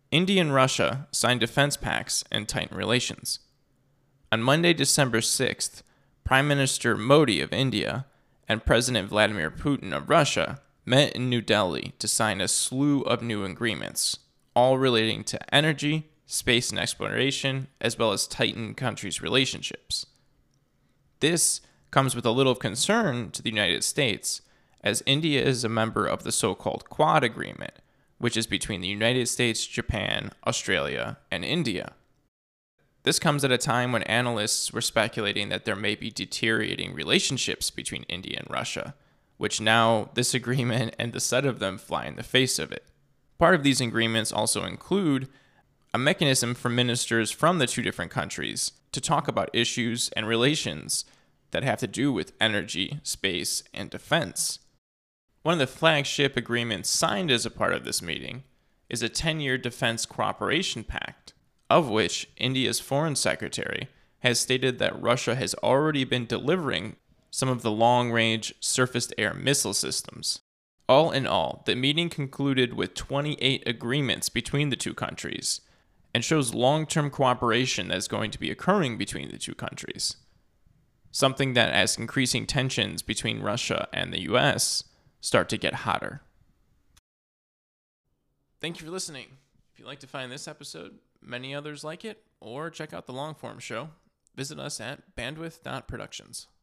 India and Russia signed defense pacts and tightened relations. On Monday, December 6th, Prime Minister Modi of India and President Vladimir Putin of Russia met in New Delhi to sign a slew of new agreements, all relating to energy, space and exploration, as well as tightened countries' relationships. This comes with a little concern to the United States, as India is a member of the so-called Quad Agreement, which is between the United States, Japan, Australia, and India. This comes at a time when analysts were speculating that there may be deteriorating relationships between India and Russia, which now this agreement and the set of them fly in the face of it. Part of these agreements also include a mechanism for ministers from the two different countries to talk about issues and relations that have to do with energy, space, and defense. One of the flagship agreements signed as a part of this meeting is a 10-year defense cooperation pact, of which India's foreign secretary has stated that Russia has already been delivering some of the long-range surface-to-air missile systems. All in all, the meeting concluded with 28 agreements between the two countries and shows long-term cooperation that is going to be occurring between the two countries. Something that, as increasing tensions between Russia and the US start to get hotter. Thank you for listening. If you'd like to find this episode, many others like it, or check out the long-form show, visit us at bandwidth.productions.